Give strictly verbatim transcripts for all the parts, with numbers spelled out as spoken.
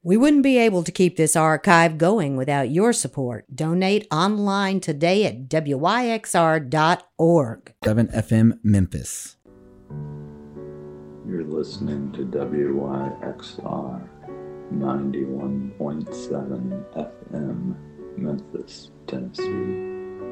We wouldn't be able to keep this archive going without your support. Donate online today at W Y X R dot org. seven F M Memphis. You're listening to W Y X R ninety-one point seven F M, Memphis, Tennessee.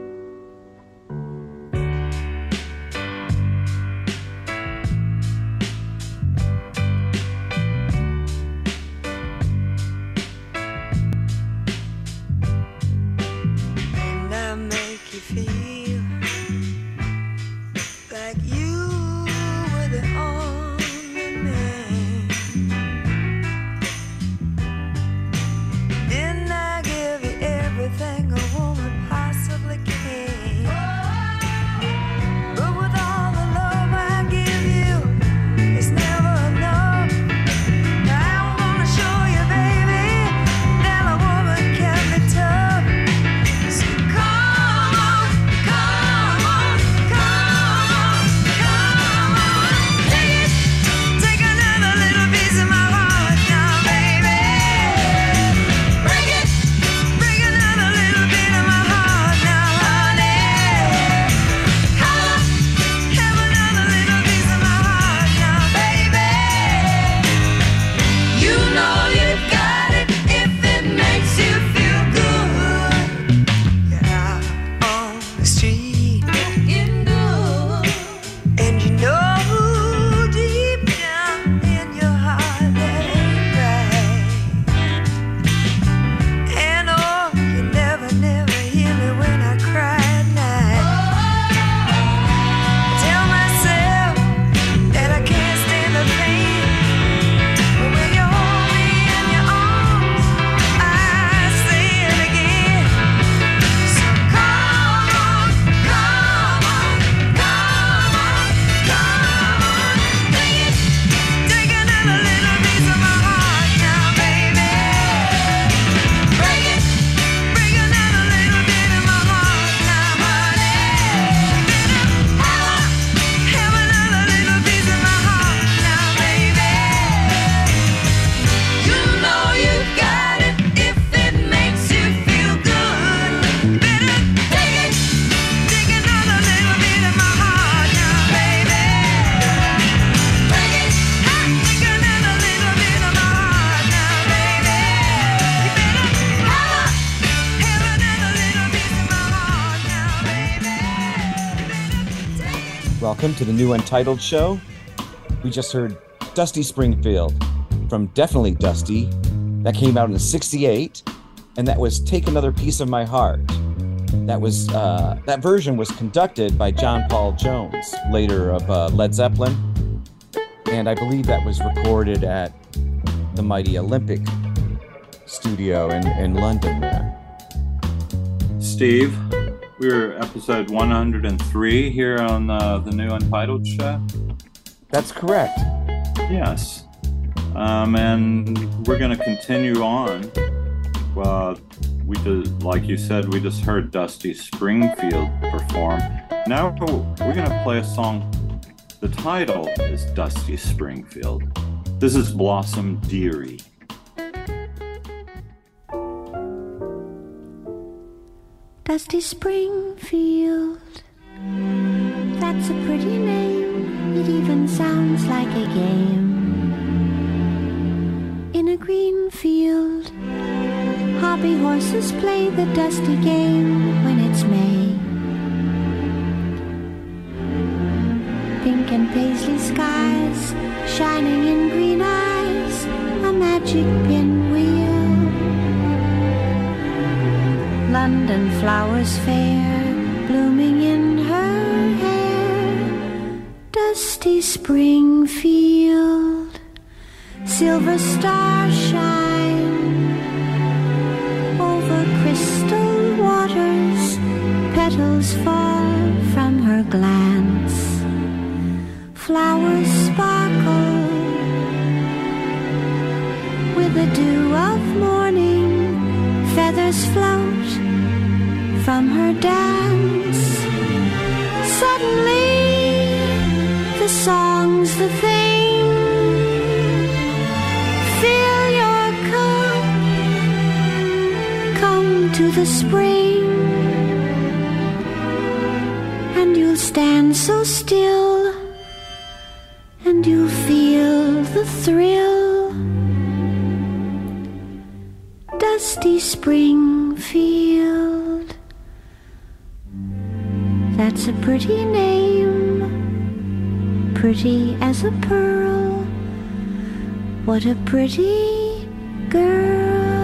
Welcome to the new Untitled Show. We just heard Dusty Springfield from Definitely Dusty. That came out in sixty-eight, and that was Take Another Piece of My Heart. That was uh, that version was conducted by John Paul Jones, later of uh, Led Zeppelin, and I believe that was recorded at the mighty Olympic studio in, in London there. Steve, we're episode one hundred three here on uh, the new Untitled Show. That's correct. Yes. Um, and we're going to continue on. Uh, we just, like you said, we just heard Dusty Springfield perform. Now we're going to play a song. The title is Dusty Springfield. This is Blossom Dearie. Dusty Springfield, that's a pretty name. It even sounds like a game. In a green field, hobby horses play the dusty game when it's May. Pink and paisley skies, shining in green eyes, a magic pinwheel. London flowers fair, blooming in her hair. Dusty Springfield, silver stars shine over crystal waters, petals fall from her glance, flowers sparkle with the dew of morning, feathers float from her dance. Suddenly the song's the thing. Fill your cup into the spring, and you'll stand so still, and you'll feel the thrill. Dusty Springfield, that's a pretty name, pretty as a pearl. What a pretty girl.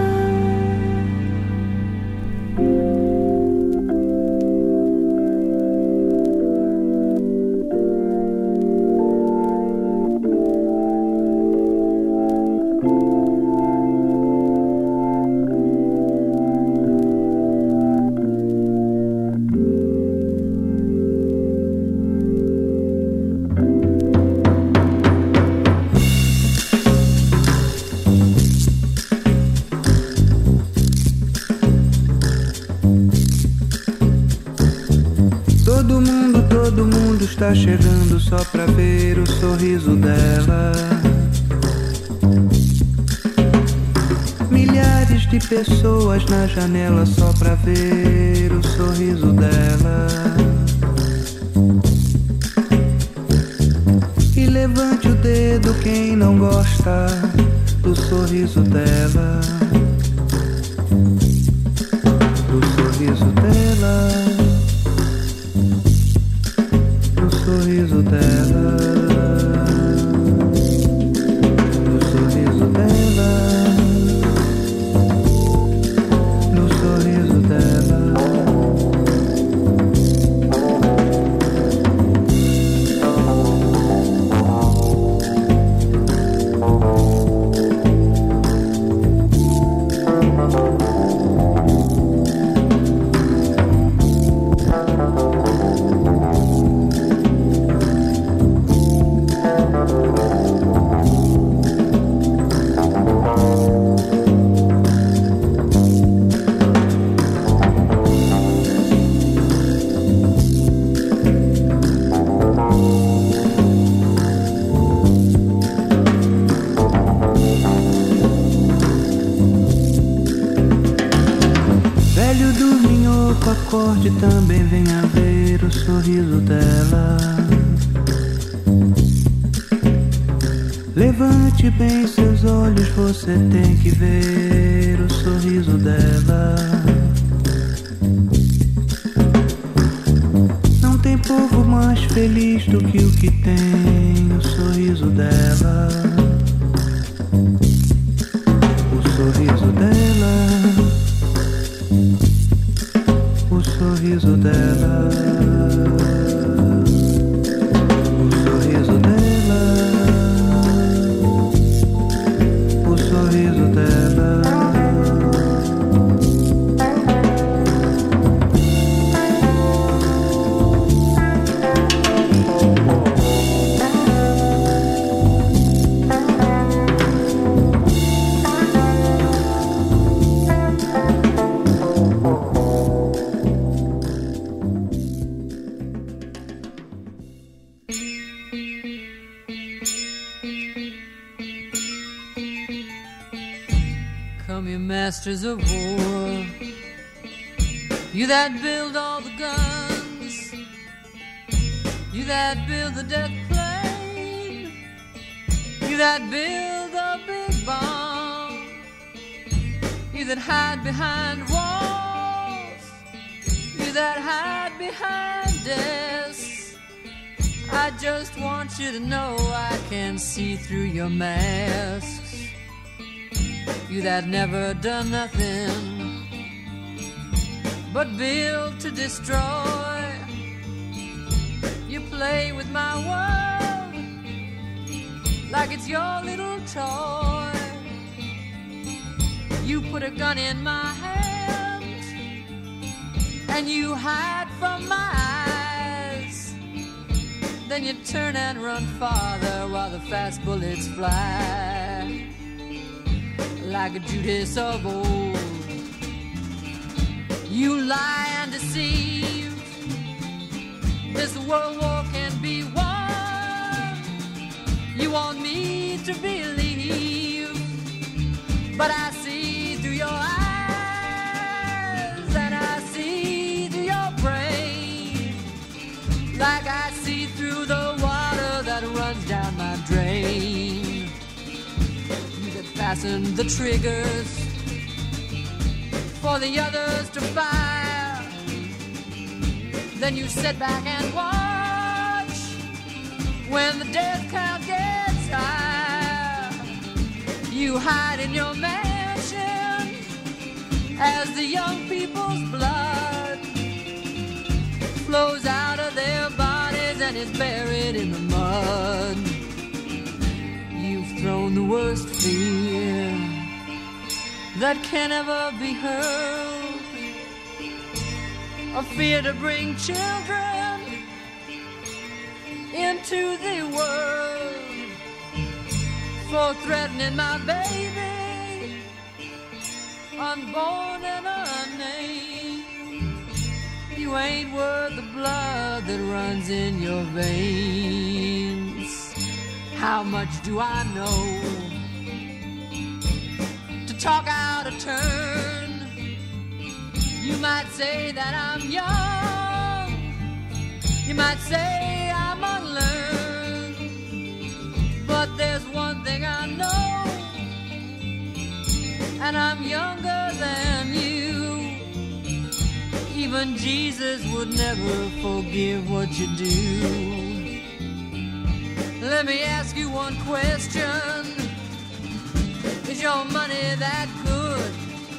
Está chegando só pra ver o sorriso dela. Milhares de pessoas na janela só pra ver o sorriso dela. E levante o dedo quem não gosta do sorriso dela. Do sorriso dela. Sorriso dela, no sorriso dela, no sorriso dela. Acorde também venha ver o sorriso dela. Levante bem seus olhos, você tem que ver o sorriso dela. Não tem povo mais feliz do que o que tem o sorriso dela. O sorriso dela. O sorriso dela, o sorriso dela, o sorriso dela. Masters of war, you that build all the guns, you that build the death plane, you that build the big bomb, you that hide behind walls, you that hide behind desks. I just want you to know I can see through your masks. You that never done nothing but build to destroy. You play with my world like it's your little toy. You put a gun in my hand and you hide from my eyes. Then you turn and run farther while the fast bullets fly. Like a Judas of old, you lie and deceive. This world war can be won. You want me to believe, but I see through your eyes. fastened the triggers for the others to fire. Then you sit back and watch when the death count gets high. You hide in your mansion as the young people's blood flows out of their bodies and is buried in the mud. You've thrown the worst fear that can ever be hurled, a fear to bring children into the world, for threatening my baby, unborn and unnamed. You ain't worth the blood that runs in your veins. How much do I know to talk out of turn? You might say that I'm young, you might say I'm unlearned, but there's one thing I know, and I'm younger than you. Even Jesus would never forgive what you do. Let me ask you one question. Is your money that good?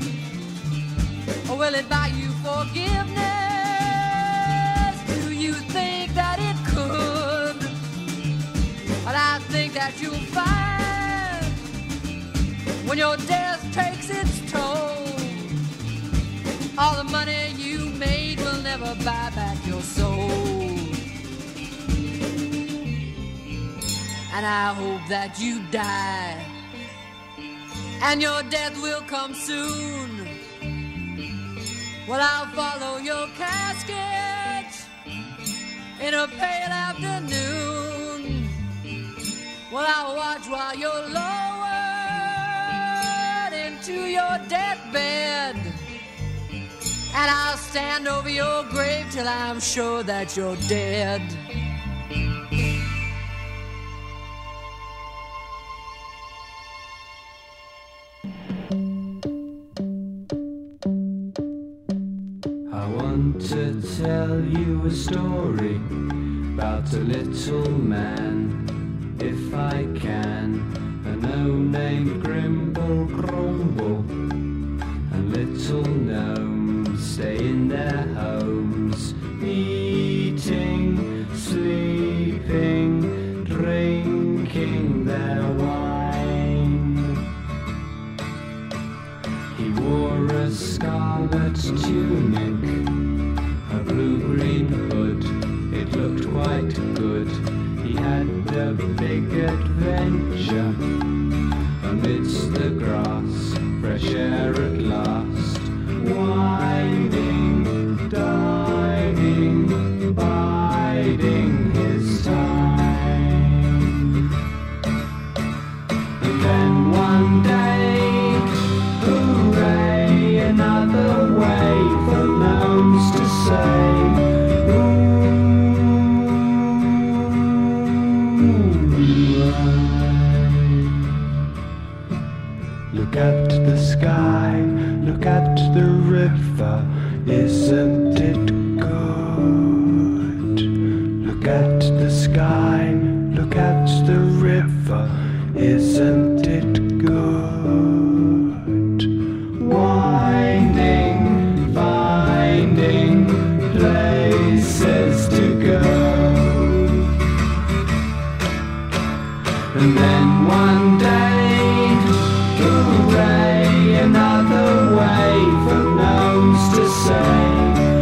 Or will it buy you forgiveness? Do you think that it could? But I think that you'll find when your death takes its toll, all the money you made will never buy back your soul. And I hope that you die, and your death will come soon. Well, I'll follow your casket in a pale afternoon. Well, I'll watch while you're lowered into your deathbed, and I'll stand over your grave till I'm sure that you're dead. To tell you a story about a little man, if I can, a gnome named Grimble Grumble, and little gnomes stay in their homes, eating, sleeping, drinking their wine. He wore a scarlet tunic, a blue-green hood, it looked quite good. He had a big adventure amidst the grass, fresh air at last, winding, dining, biding his time. And then one day, hooray, another way for gnomes to say, look at the sky, look at the river, isn't it good? Look at the sky, look at the river, isn't it good? Winding, finding places to go. And then one day, hooray, another way for gnomes to say,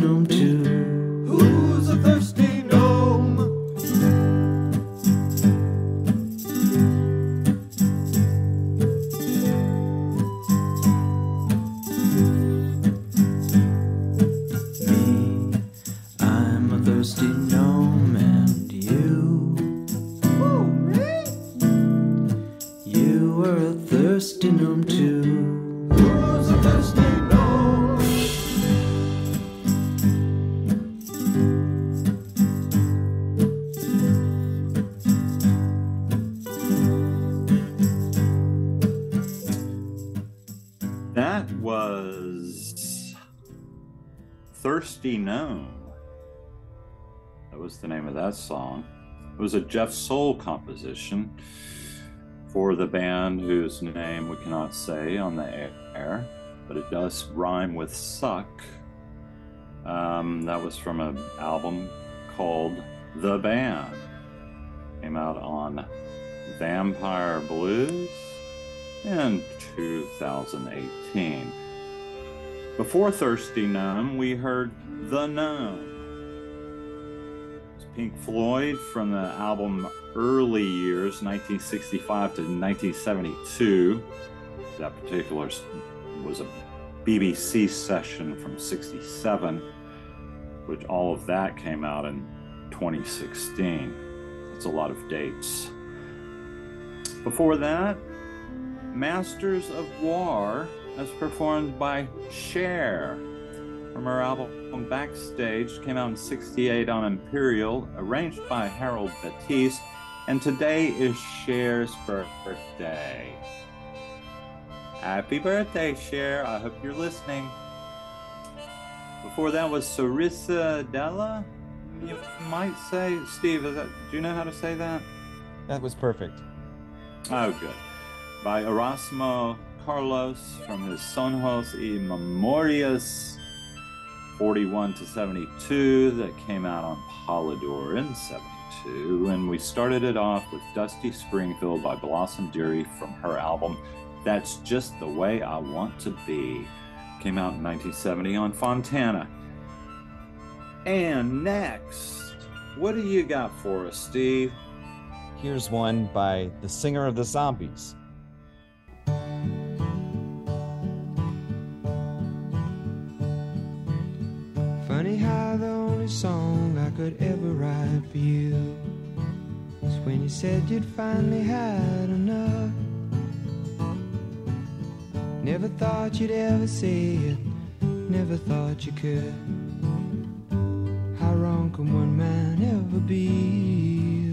gnome too? Who's a thirsty gnome? Me, I'm a thirsty gnome, and you, oh, me? You are a thirsty gnome too. Who's a thirsty gnome? That was Thirsty Gnome. That was the name of that song. It was a Jeff Soul composition for the band whose name we cannot say on the air, but it does rhyme with suck. Um, that was from an album called The Band. Came out on Vampire Blues in two thousand eighteen. Before Thirsty Gnome, we heard The Gnome. It's Pink Floyd from the album Early Years, nineteen sixty-five to nineteen seventy-two. That particular was a B B C session from sixty-seven, which all of that came out in twenty sixteen. That's a lot of dates. Before that, Masters of War, as performed by Cher from her album Backstage, came out in sixty-eight on Imperial, arranged by Harold Batiste, and today is Cher's birthday. Happy birthday, Cher. I hope you're listening. Before that was Sarissa Della. You might say, Steve, is that, do you know how to say that? That was perfect. Oh, good. By Erasmo Carlos from his Sonhos y Memorias, forty-one to seventy-two, that came out on Polydor in seventy-two. And we started it off with Dusty Springfield by Blossom Dearie from her album That's Just the Way I Want to Be. Came out in nineteen seventy on Fontana. And next, what do you got for us, Steve? Here's one by the singer of the Zombies. Funny how the only song I could ever write for you was when you said you'd finally had enough. Never thought you'd ever say it, never thought you could. How wrong can one man ever be?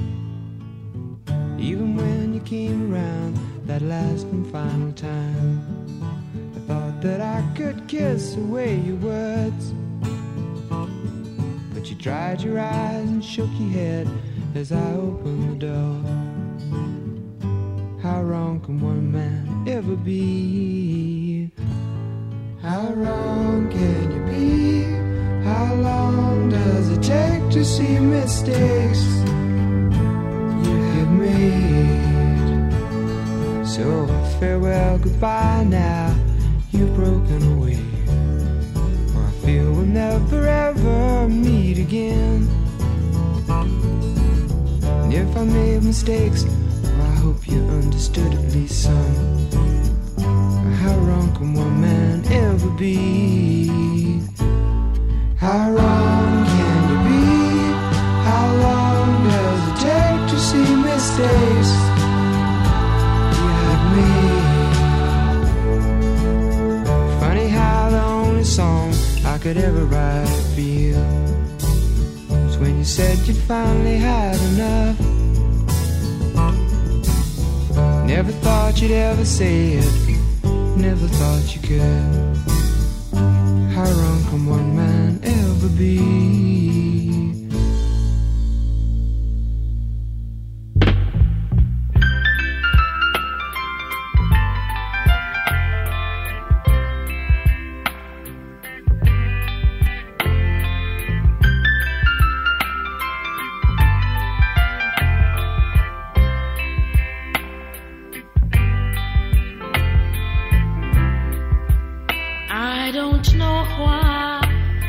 Even when you came around that last and final time, I thought that I could kiss away your words. But you dried your eyes and shook your head as I opened the door. How wrong can one man ever be? How wrong can you be? How long does it take to see mistakes you have made? So farewell, goodbye now, you've broken away. For I feel we'll never ever meet again. And if I made mistakes, well, I hope you understood at least some. How wrong can one man ever be? How wrong can you be? How long does it take to see mistakes you have made? Funny how the only song I could ever write for you was when you said you'd finally had enough. Never thought you'd ever say it, never thought you could. How wrong can one man ever be? I don't know why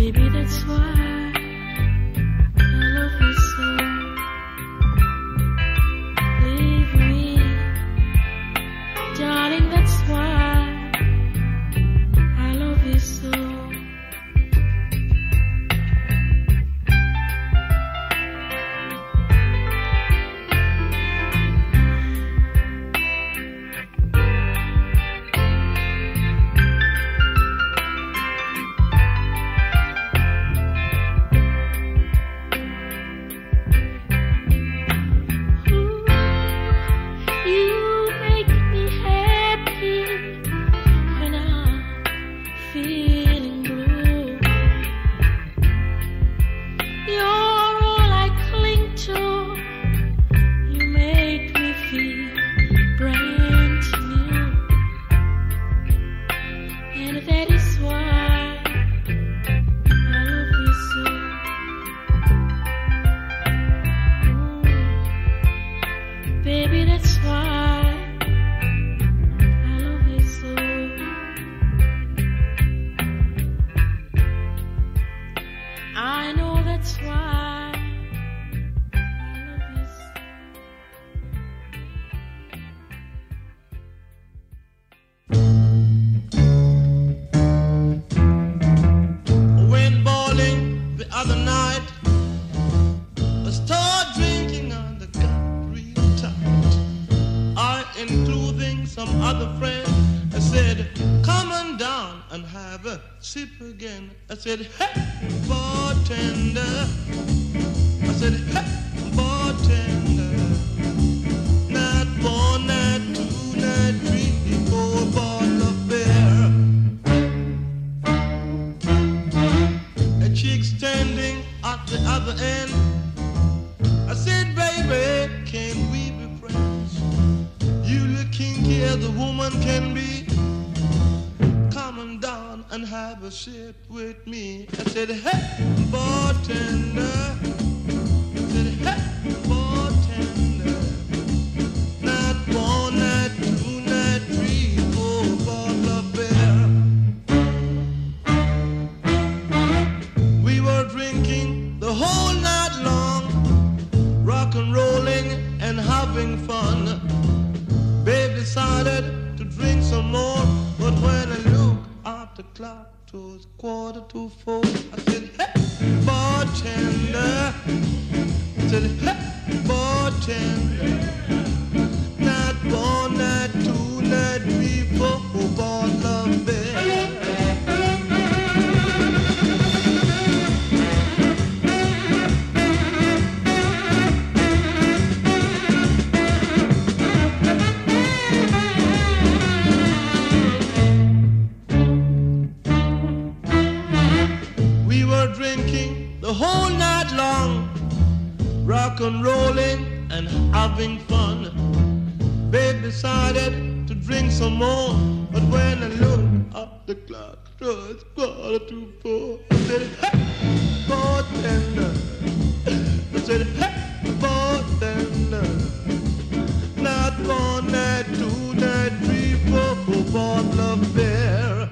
Baby, that's why I love you so. Leave me, darling, that's why I love you so. I said, hey, bartender. I said, hey, bartender. Not one, not two, not three, four bottles of beer. A chick standing at the other end. I said, baby, can we be friends? You look kinky as a woman can be. Come on down and have a sip with me. I said, hey, bartender. I said, hey, bartender. Not one, not two, not three, four bottles of beer. We were drinking the whole night long, rock and rolling and having fun. Babe decided to drink some more, but when I looked at the clock, it was quarter to four. I said, hey, bartender. I said, hey, bartender. Not one, not two, not three, four bottles of beer. Drinking the whole night long, rock and rolling and having fun. Babe decided to drink some more, but when I looked at the clock, it was quarter to four. I said, hey, bartender. I said, hey, bartender. Not one, not two, not three, four, four bottles of beer.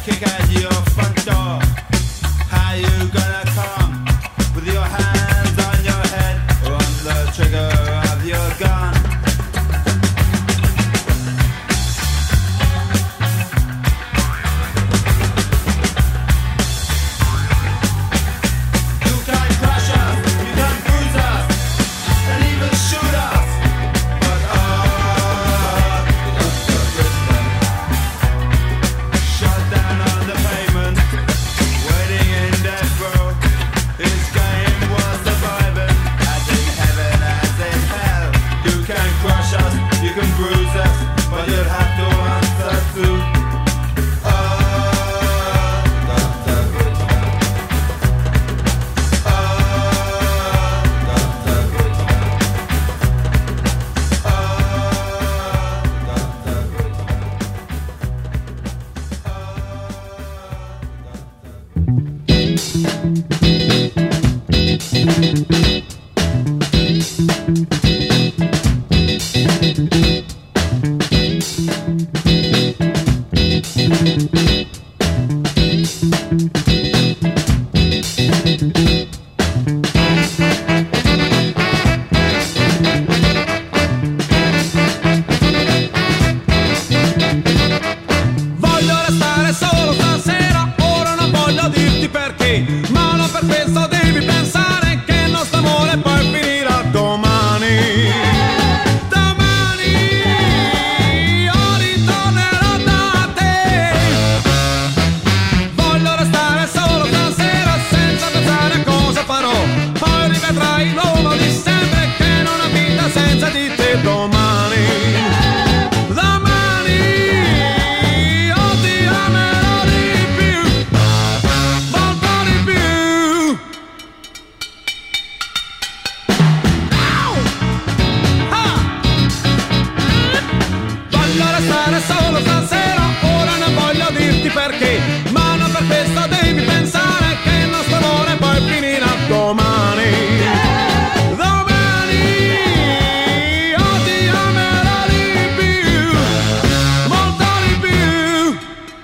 kick at your front door. How you gonna come with your hands on your head or on the trigger of your gun? You can crush us, you can bruise us, and even shoot us. But oh, shut down on the pavement, waiting in death row. His game was surviving, as in heaven, as in hell. You can crush us, you can bruise us, but you'll have to answer to. Oh, Doctor Goodman. Oh, Doctor Goodman. Oh, Doctor Goodman. Voglio restare solo stasera, ora non voglio dirti perché, ma non per questo devi pensare che il nostro amore poi finirà domani. Domani io ritornerò da te. Voglio restare solo stasera senza pensare a cosa farò, poi rivedrai l'uomo di sempre che non ha vita senza di te domani. Domani io ti amerò di più, molto di più. Au! Ah! Voglio restare solo stasera, ora non voglio dirti perché, ma non per questo devi pensare che il nostro amore poi finirà domani. Domani io ti amerò di più, molto di più.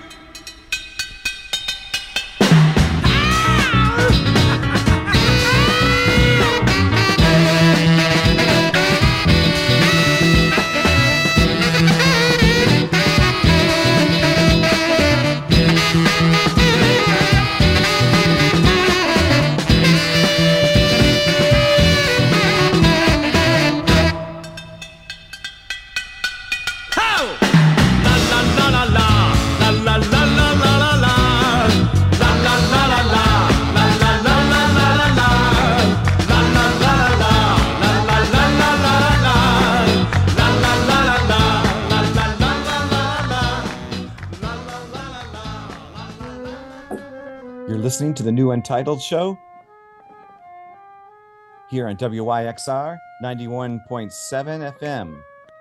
Oh! La la la la la, la la la la la la la, la la la la la, la la la la la la la, la la la la la, la la la la la la, la la la la la, la la la la la. You're listening to the new Untitled Show here on W Y X R ninety-one point seven F M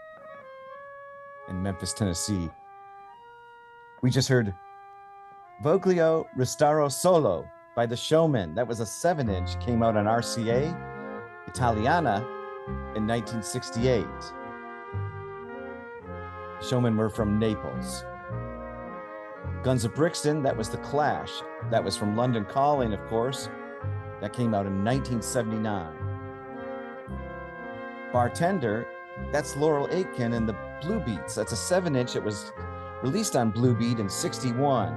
in Memphis, Tennessee. We just heard Voglio Restare Solo by The Showmen. That was a seven inch, came out on R C A Italiana in nineteen sixty-eight. The Showmen were from Naples. Guns of Brixton, that was The Clash. That was from London Calling, of course. That came out in nineteen seventy-nine. Bartender, that's Laurel Aitken and the Blue Beats. That's a seven inch. It was released on Blue Beat in sixty-one.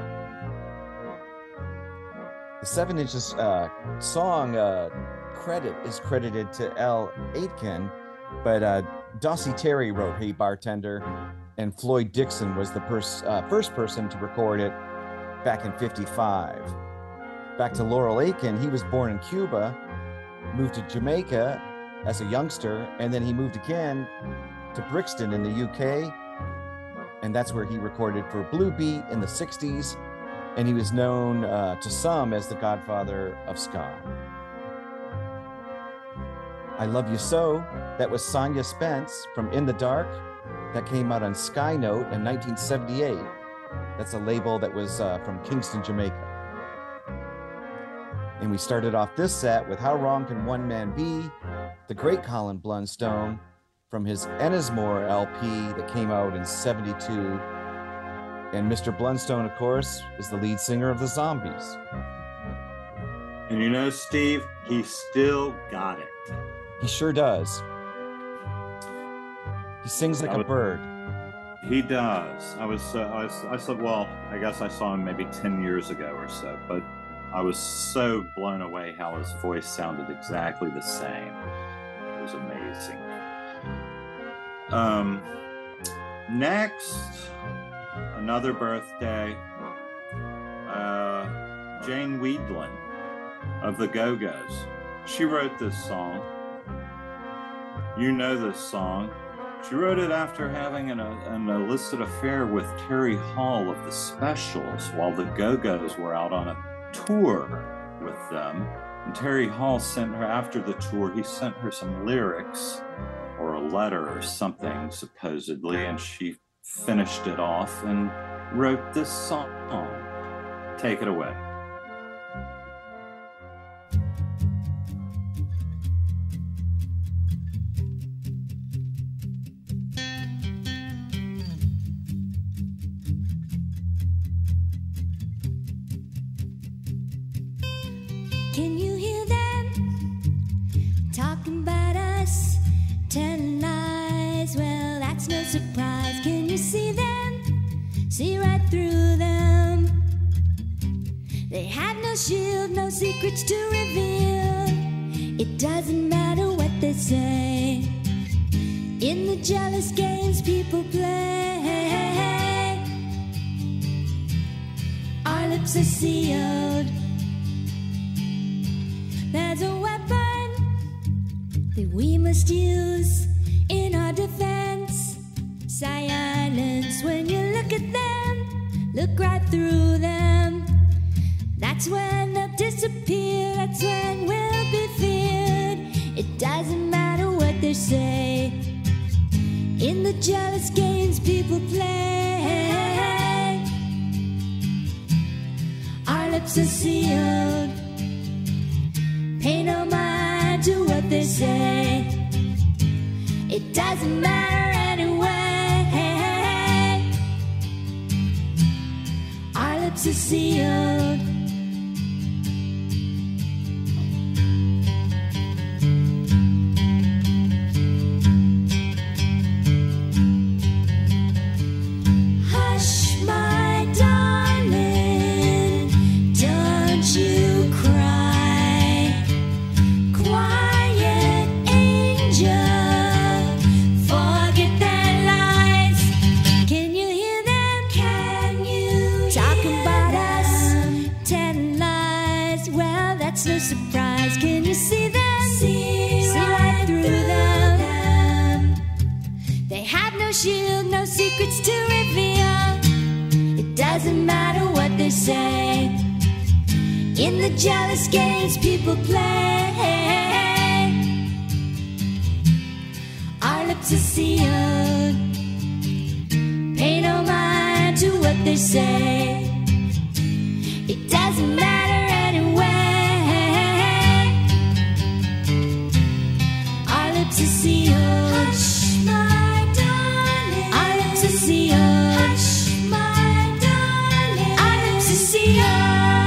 The seven inches uh, song uh, credit is credited to L. Aitken, but uh, Dossie Terry wrote Hey Bartender, and Floyd Dixon was the pers- uh, first person to record it back in fifty-five. Back to Laurel Aitken, he was born in Cuba, moved to Jamaica as a youngster, and then he moved again to Brixton in the U K, and that's where he recorded for Blue Beat in the sixties, and he was known uh, to some as the godfather of ska. I Love You So, that was Sonia Spence from In the Dark. That came out on Skynote in nineteen seventy-eight. That's a label that was uh, from Kingston, Jamaica. And we started off this set with How Wrong Can One Man Be, the great Colin Blunstone, from his Ennismore L P that came out in seventy-two. And Mister Blunstone, of course, is the lead singer of the Zombies. And you know, Steve, he still got it. He sure does. He sings like I a would- bird. He does. I was, uh, I was, I said, well, I guess I saw him maybe ten years ago or so, but I was so blown away how his voice sounded exactly the same. It was amazing. Um, next, another birthday, uh, Jane Wiedlin of the Go-Go's. She wrote this song. You know this song. She wrote it after having an, an illicit affair with Terry Hall of the Specials while the Go-Go's were out on a tour with them. And Terry Hall sent her, after the tour, he sent her some lyrics or a letter or something, supposedly, and she finished it off and wrote this song. Take it away. Can you hear them talking about us? Telling lies, well, that's no surprise. Can you see them? See right through them. They have no shield, no secrets to reveal. It doesn't matter what they say. In the jealous games people play, our lips are sealed. There's a weapon that we must use in our defense. Silence. When you look at them, look right through them. That's when they'll disappear. That's when we'll be feared. It doesn't matter what they say. In the jealous games people play, our lips are sealed. Pay no mind to what they say. It doesn't matter anyway. Our lips are sealed. Hush, my darling, don't you cry. Quiet angel, forget their lies. Can you hear them? Can you talk about us? Ten lies, well, that's no surprise. Can you see them? See, see right through them. They have no shield, no secrets to reveal. It doesn't matter what they say. In the jealous games people play, our lips are sealed. Pay no mind to what they say. It doesn't matter anyway. Our lips are sealed. Hush, my darling. Our lips are sealed. Hush, my darling. Our lips are sealed.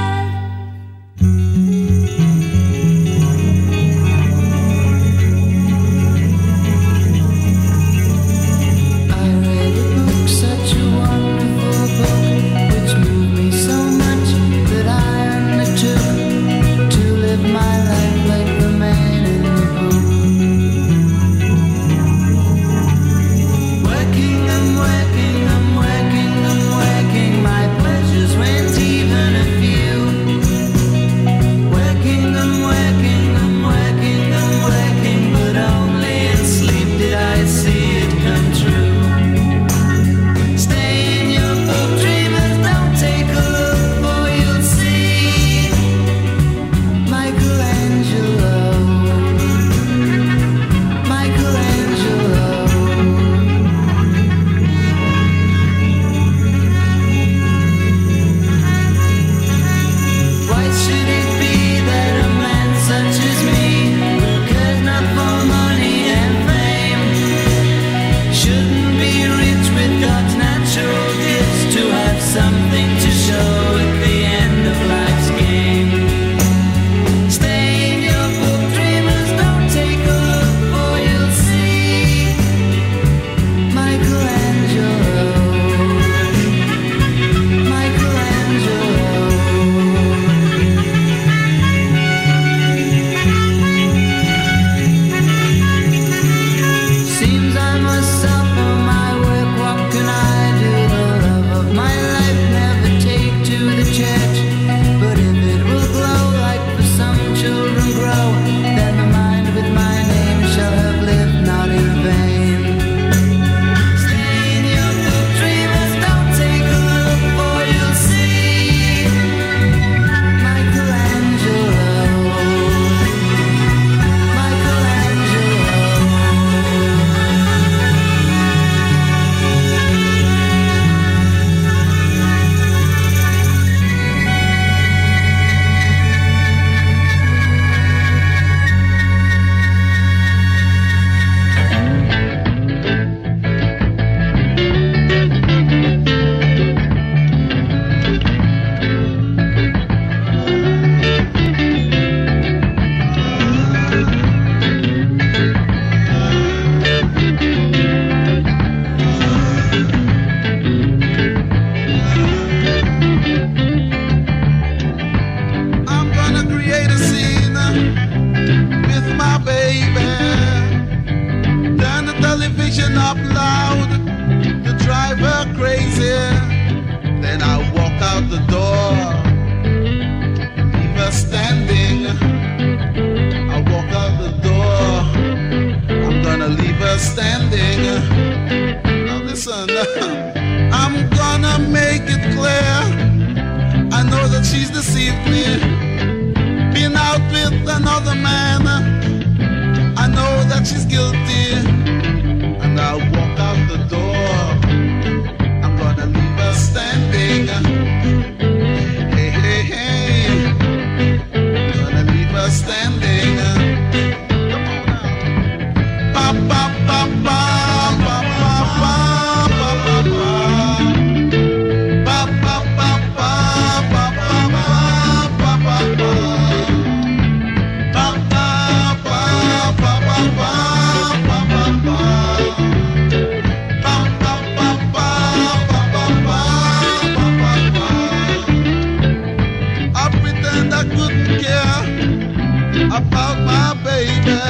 Such a wonderful book, which moved me so much that I undertook to live my life like the man in the book. Working, I'm working, I'm working, I'm working. My pleasures weren't even a few. Working, I'm working, I'm working, I'm working, but only in sleep did I see it come true. Stay in your book, dreamers, don't take a look, for you'll see Michelangelo, Michelangelo. Why should it be that a man such as me, who cares not for money and fame, shouldn't be rich with God's natural gifts to have I'm gonna make it clear. I know that she's deceived me, been out with another man. I know that she's guilty, and I'll walk out the door. I'm gonna leave her standing. Hey, hey, hey, gonna leave her standing. Come on now. Ba, ba, ba, ba, ba, ba, ba, ba, ba, ba. Ba, ba, ba, ba, ba, ba, ba, ba, ba, ba. Ba, ba, ba, ba, ba, ba, ba, ba, ba. Ba, ba, ba, ba, ba, ba, ba, ba, ba. I pretend I couldn't care about my baby.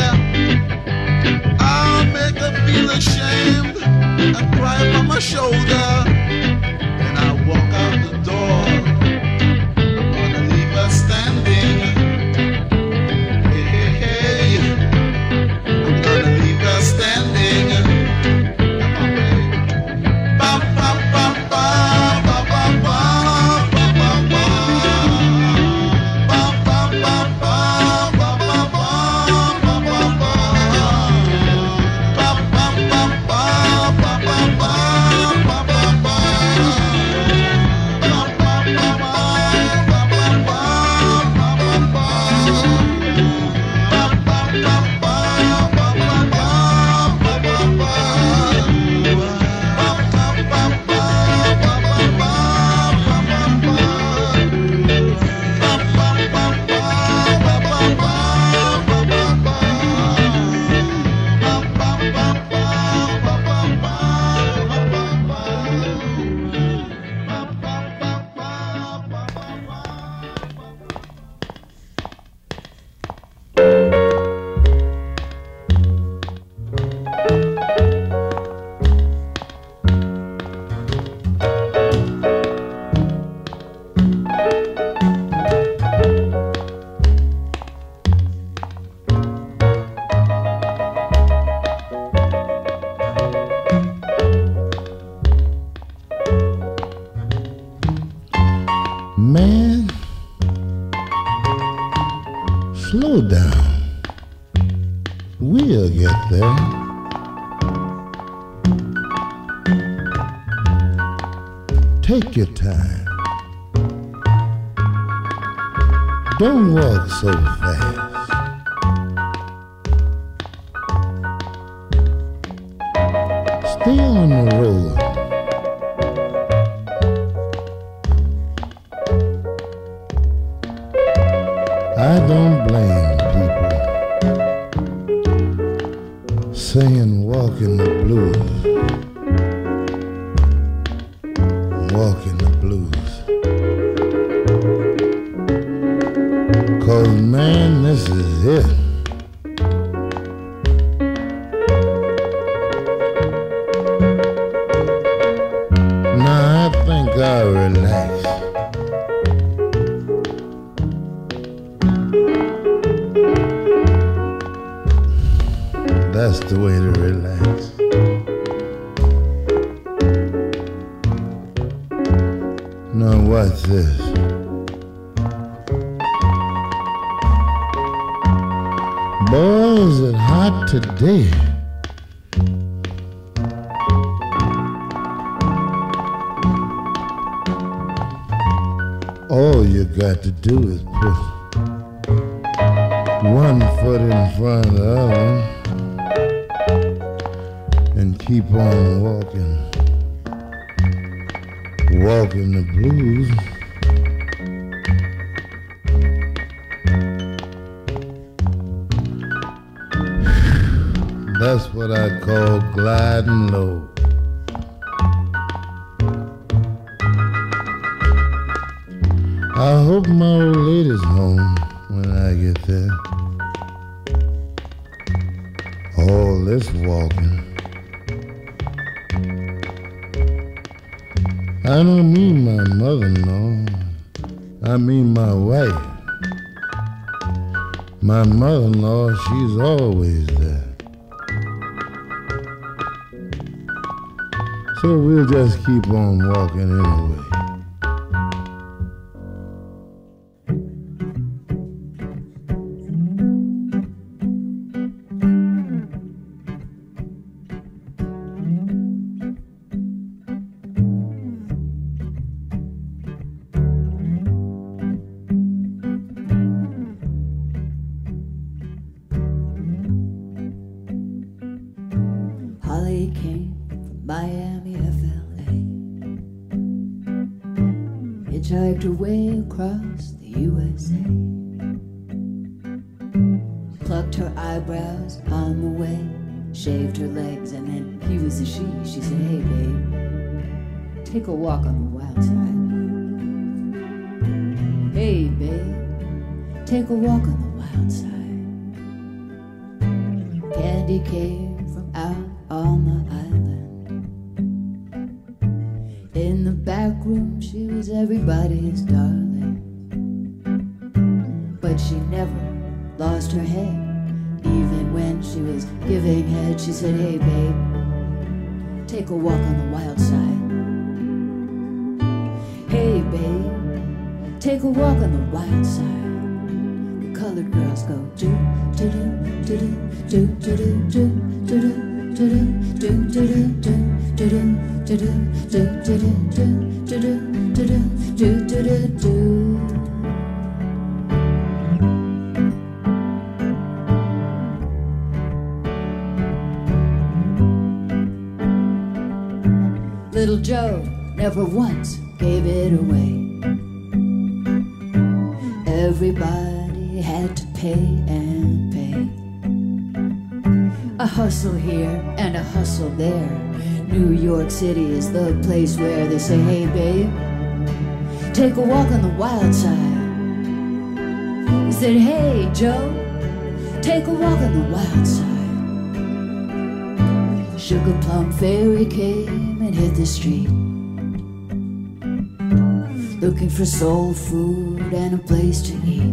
I'll make her feel ashamed and cry on my shoulder. Then I walk out the door. I'm gonna leave her standing. Hey, hey, hey. I'm gonna leave her standing. Come on, baby. Ba, ba, ba, ba, ba, ba, ba, ba, ba, ba. Ba, ba, ba, ba, ba, ba, ba, ba, ba, ba. Ba, ba, ba, ba, ba, ba, ba, ba, ba, ba. Ba, ba, ba, ba, ba, ba, ba, ba, ba. Ba, ba, ba, ba, ba, ba, ba, ba, ba, ba. Ba, ba, ba, ba, ba, ba, ba, ba, ba. Ba, ba, ba, ba, ba, ba, ba, ba, ba, ba. Man, slow down. We'll get there. Take your time. Don't walk so fast. Stay on the road. I don't blame people saying walk in the blues, walk in the blues. 'Cause man, this is it. Now I think I'll relax. That's the way to relax. Now what's this? Boy, is it hot today. All you got to do is put one foot in front of the other and keep on walking, walking the blues. That's what I call gliding low. I hope my old lady's home when I get there. All this walking, I don't mean my mother-in-law, I mean my wife. My mother-in-law, she's always there. So we'll just keep on walking anyway. Holly came from Miami, F L A. Hitchhiked her way across the U S A. Plucked her eyebrows on the way, shaved her legs, and then he was a she. She said, hey babe, take a walk on the wild side. Hey babe, take a walk on the wild side. Candy came from out on the island. In the back room she was everybody's darling, but she never lost her head. Even when she was giving head, she said, hey babe, take a walk on the wild side. Hey babe, take a walk on the wild side. The colored girls go do do do do do do do do do do do do do do do do do Little Joe never once gave it away. Everybody had to pay and pay. A hustle here and a hustle there. New York City is the place where they say, hey babe, take a walk on the wild side. He said, hey Joe, take a walk on the wild side. Sugar Plum Fairy came and hit the street, looking for soul food and a place to eat.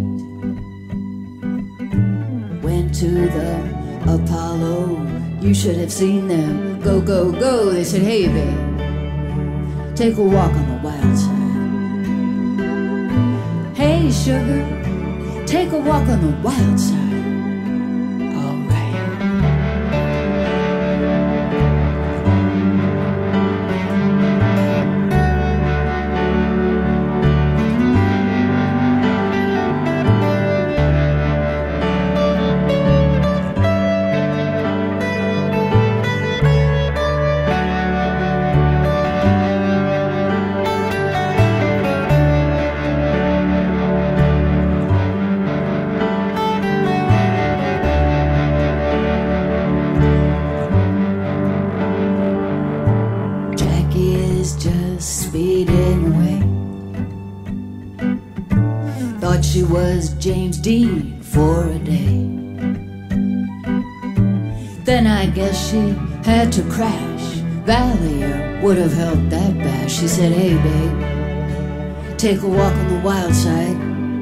Went to the Apollo, you should have seen them. Go, go, go. They said, hey babe, take a walk on the wild side. Hey sugar, take a walk on the wild side. She was James Dean for a day. Then I guess she had to crash. Valier would have helped that bash. She said, hey babe, take a walk on the wild side.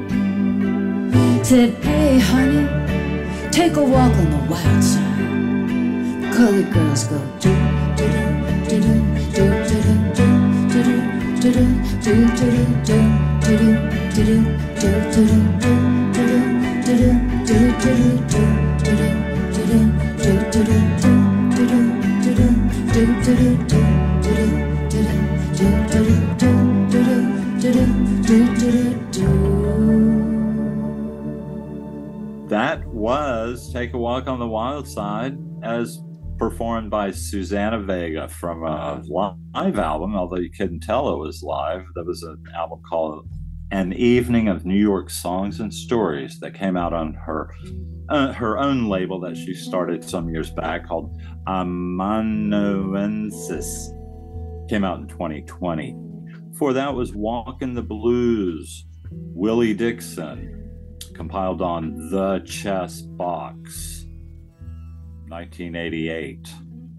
Said, hey honey, take a walk on the wild side. The colored girls go do do do do do do do do do do do do do do do do. That was Take a Walk on the Wild Side, as performed by Susanna Vega from a live album, although you couldn't tell it was live. There was an album called An Evening of New York Songs and Stories that came out on her uh, her own label that she started some years back called Amanuensis. Came out in twenty twenty. Before that was Walkin' the Blues, Willie Dixon, compiled on The Chess Box, nineteen eighty-eight.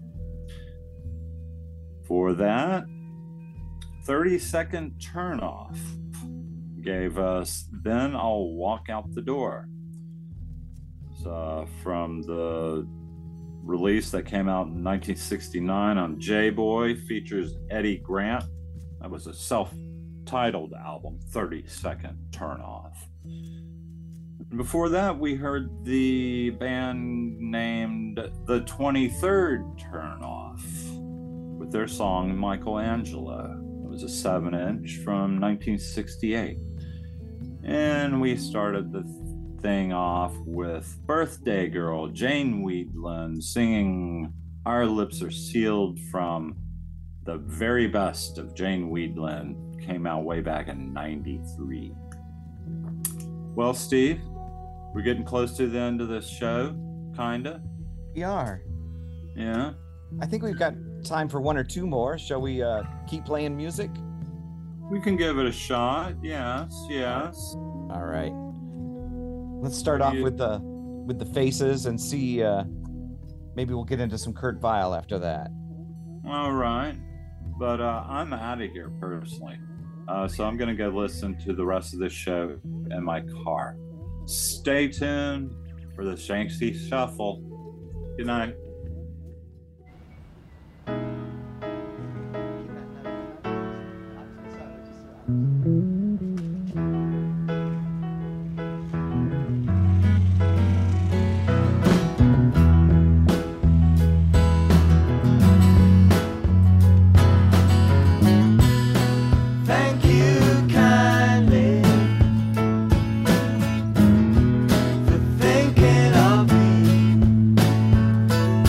For that, thirty second Turnoff gave us Then I'll Walk Out the Door. It's uh, from the release that came out in nineteen sixty-nine on J-Boy, features Eddie Grant. That was a self-titled album, thirty second Turnoff. Before that, we heard the band named The twenty-third Turnoff with their song Michelangelo. It was a seven inch from nineteen sixty-eight. And we started the thing off with Birthday Girl, Jane Wiedlin, singing Our Lips Are Sealed from the very best of Jane Wiedlin. Came out way back in ninety-three. Well, Steve, we're getting close to the end of this show, kinda. We are. Yeah. I think we've got time for one or two more. Shall we uh, keep playing music? We can give it a shot. Yes, yes. All right. Let's start off with the with the Faces and see. Uh, maybe we'll get into some Kurt Weill after that. All right, but uh, I'm out of here personally, uh, so I'm gonna go listen to the rest of this show in my car. Stay tuned for the Shanksy Shuffle. Good night. Thank you kindly for thinking of me.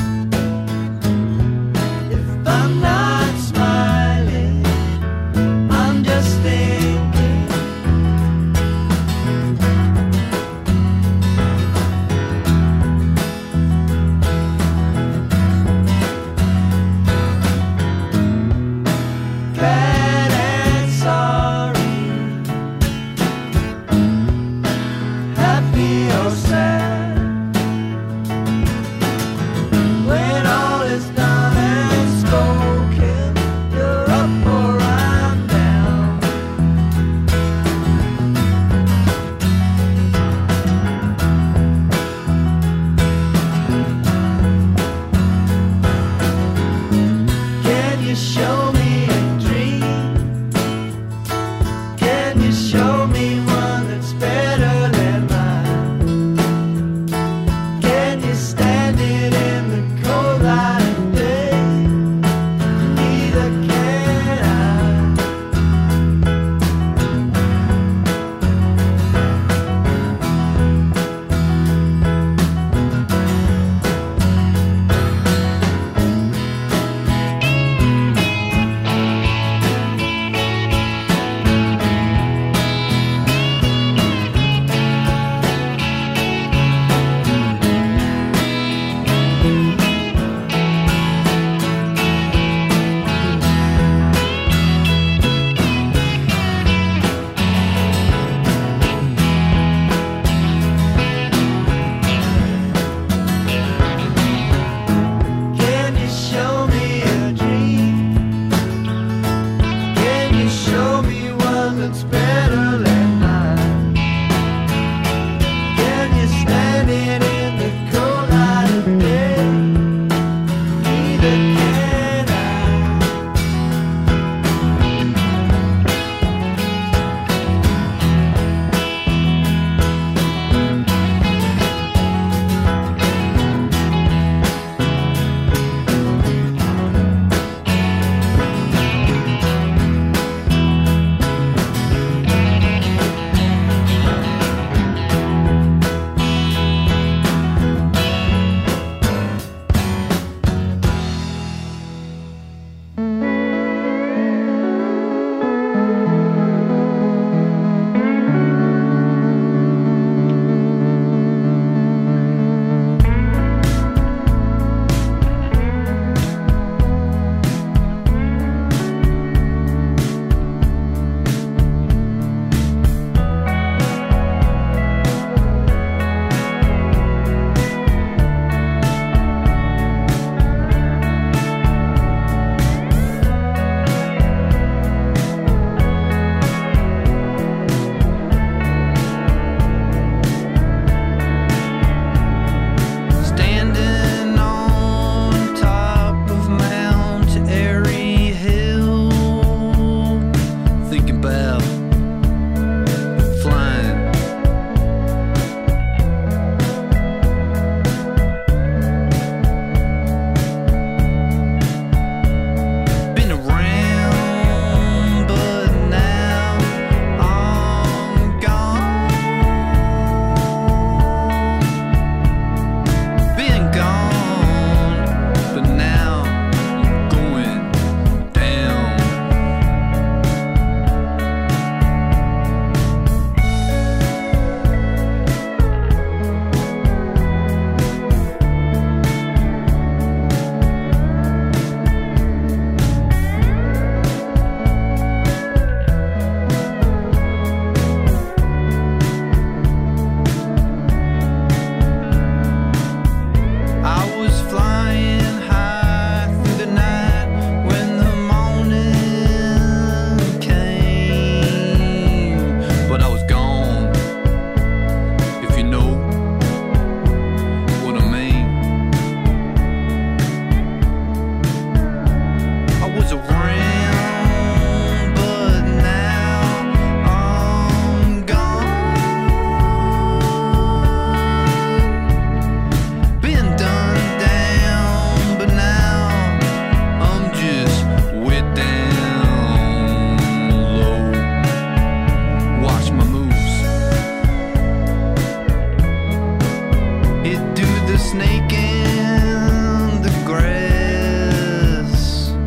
snake in the grass.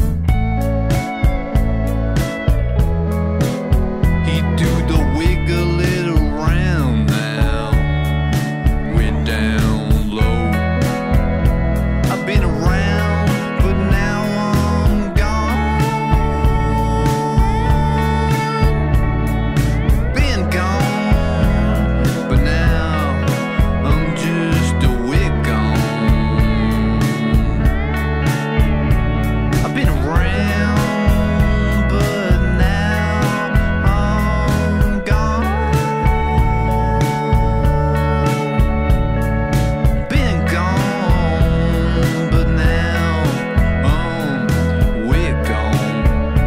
He do the wiggle it around now. Went down low. I've been around, but now I'm gone. Been gone, but now I'm just a wig gone. I've been around, but now I'm gone. Been gone, but now I'm wig gone.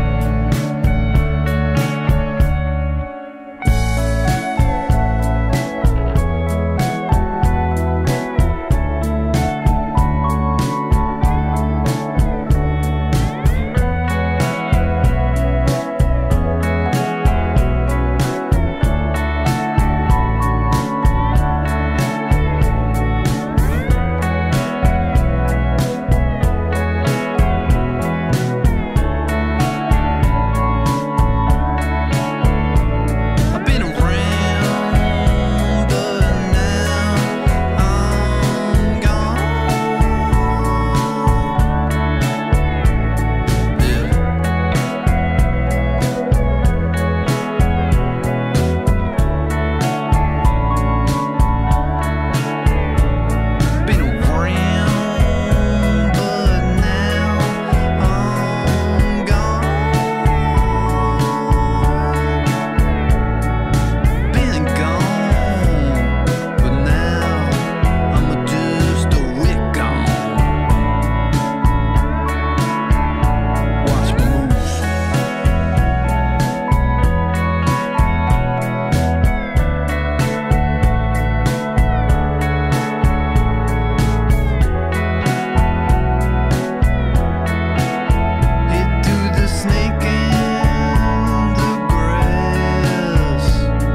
I've been around, but now I'm gone. Yeah. Been around, but now I'm gone. Been gone, but now I'm just a wig gone. Watch my moves. Hit through the snake in the grass.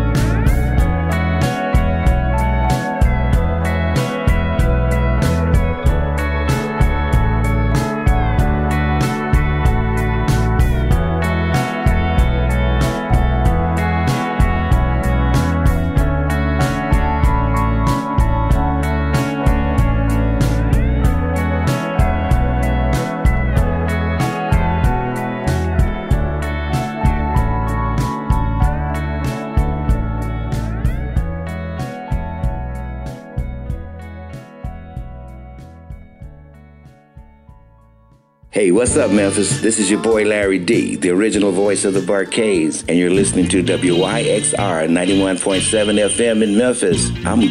Hey, what's up, Memphis? This is your boy Larry D, the original voice of the Barcades, and you're listening to W Y X R ninety-one point seven F M in Memphis. I'm